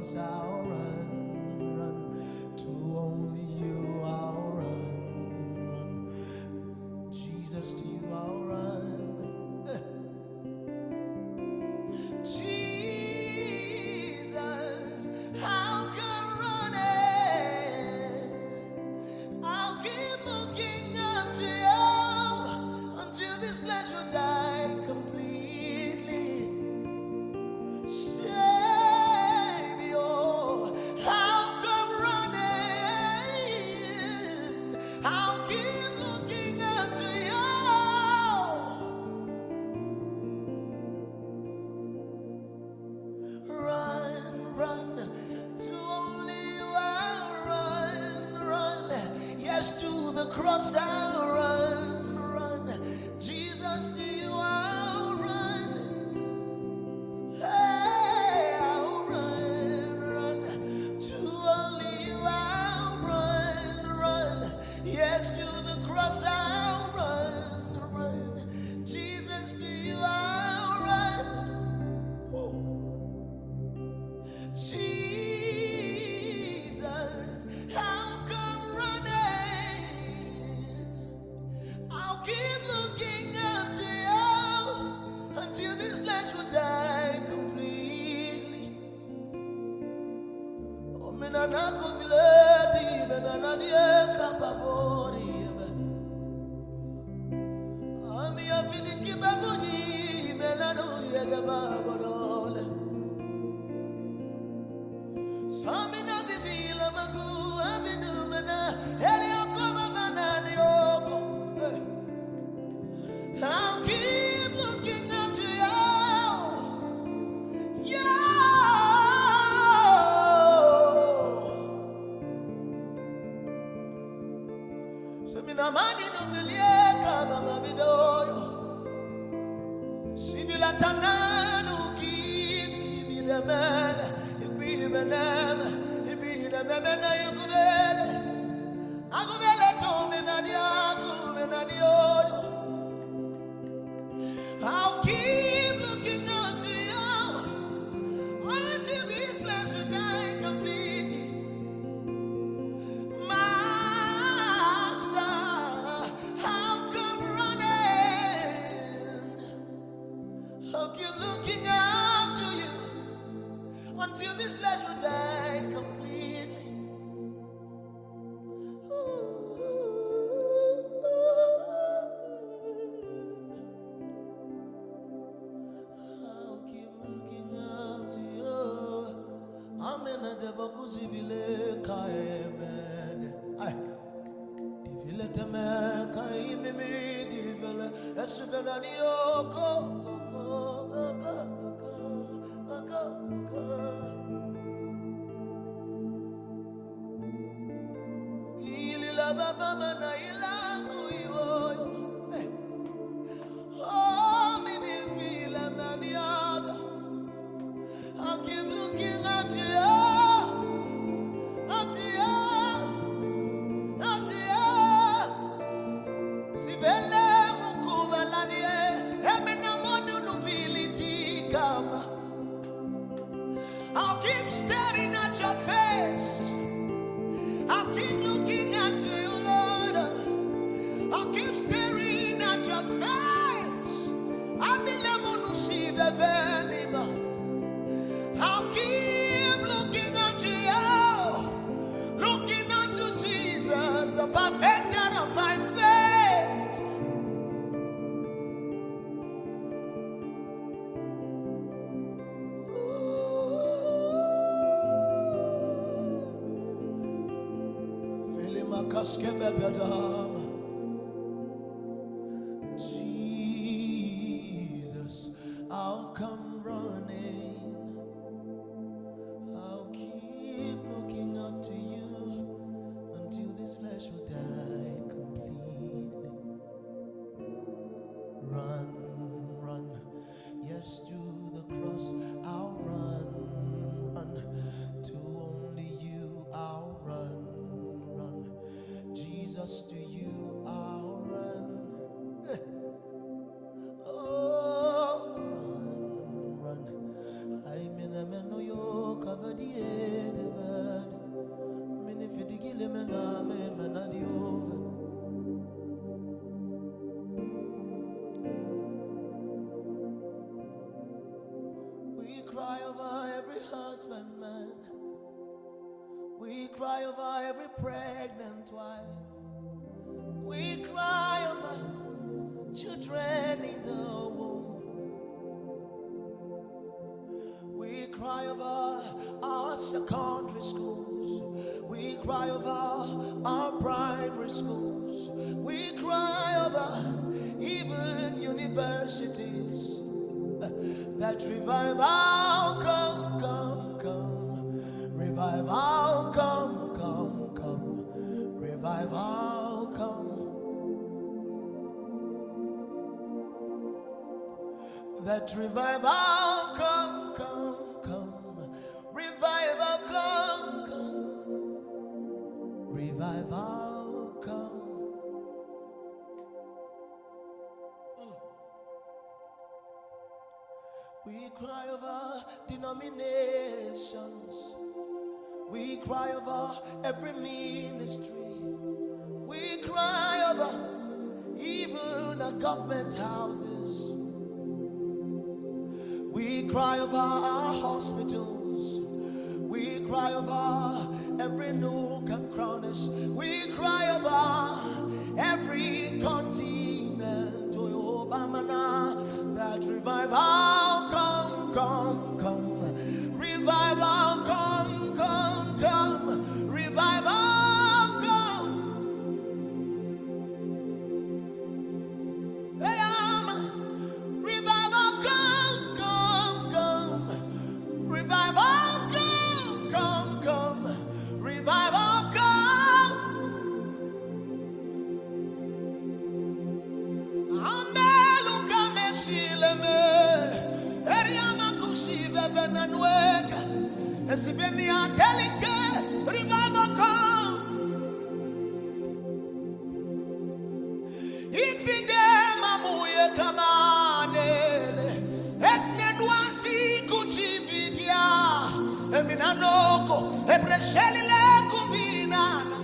cross I'll run, run. To only you I'll run, run. Jesus, to you I'll run. Jesus, I'll come running. I'll keep looking up to you until this flesh will die completely. Savior, I'll come running. I'll keep looking up to you. Run, run, to only you I'll run, run. Yes, to the cross I'll run, run. Jesus, to you I'll run. Hey, I'll run, run. To only you I'll run, run. Yes, to the cross I'll run, run. Jesus, to you I'll run. Oh. Jesus, I'll come running. I'll keep looking up to you until this flesh will die completely. Oh, me na na ko viledi, me na na die kapabori. Ami afini kibabudi, me na no yega babodole. Samina vivila magu abinumana Elioko mamana yoko. I'll keep looking up to you. Samina mani no vilieka mama vidoyo. Sivila tananu keep the man. Be the man, be the man, Agubele told me I'll keep looking out to you until this flesh will die completely. Master, I'll come running. I'll keep looking out to you until this flesh will die completely. I'll keep looking up to you. Amen. Debakuzi vile kaemen. Ay, divile teme kaimimi divile. Esubelani oko. Baba mana ilaku iwoyo. Oh, me feel maniaga. I'll keep looking up to you, up to you, up to you. Sivele mukuva lanie, emena modu nuviliti kama. I'll keep staring at your face. I'll keep looking at you, Lord. I'll keep staring at your face. I'll keep looking at you, looking unto Jesus, the perfecter of my faith. Jesus, I'll come running. I'll keep looking up to you until this flesh will die completely. Run, run, yes, to the cross I'll run, run. To only you I'll run, run. Jesus, to you I'll run. Oh, run, run. I'm in a man, no, you're covered, yeah. husbandman. We cry over every pregnant wife. We cry over children in the womb. We cry over our secondary schools. We cry over our primary schools. We cry over even universities. That revival come, come, come. Revival come, come, come. Revival come. That revival come, come, come. Revival come, come. Revival come. We cry over denominations. We cry over every ministry. We cry over even the government houses. We cry over our hospitals. We cry over every nook and cranny. We cry over every continent. Oh, Obama, that revival come, come, come. Revival come, come, come. Revival come. Hey, revival come, come, come. Revival come, come, come. Revival come. Ameluka mesileme, eriama kusive venanueka, esibeni atelike. Revival come. Ifidema muye kamanele, efnenuasi kuchividia, eminanoko, epreshelile kuvinana.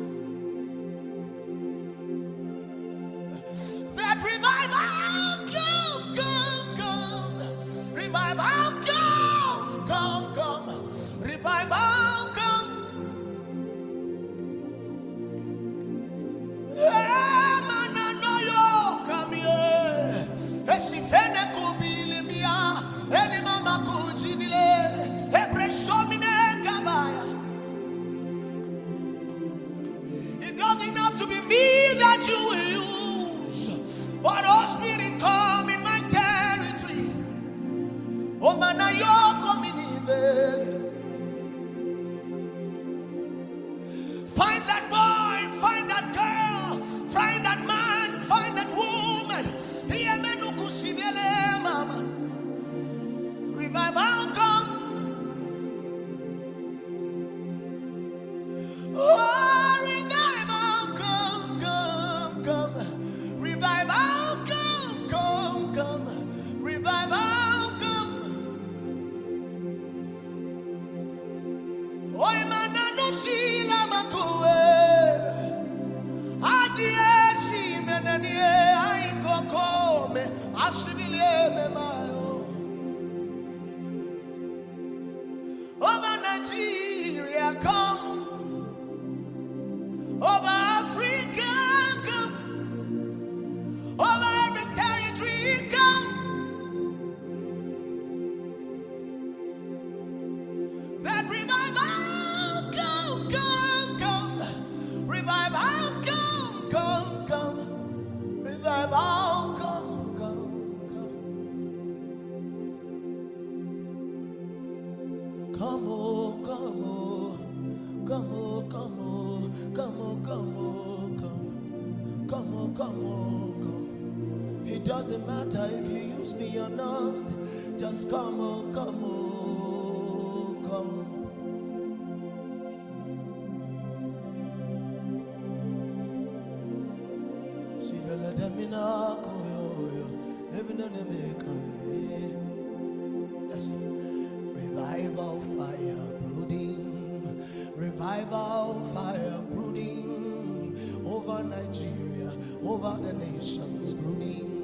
That revival come, come, come. Revival come, come, come. Revival come. Mananoyo come here. Esifene kubili mia. Eli mama kujibile. Ebreshomine kabaya. It doesn't have to be me that you will use, but oh Spirit, come in my territory. Oh manayo kominive. Find that boy, find that girl, find that man, find that woman. Mama. Revival come. Oh, revival come, come, come. Revival come, come, come. Revival come. Oh, manano sila makuwe. Adie si menanie aiko kome asibile me mayo. Over Nigeria come. Over Africa come. Over every territory come. That revival come, come, come. Revival come, come, come. Revival come, come, come. Come on, come on, come on, come on, come on, come on, come on, come on, come. It doesn't matter if you use me or not. Just come on, come on, come. Sivela damina koyo, even on the maker. Yes. Revival fire brooding, revival fire brooding over Nigeria, over the nations brooding.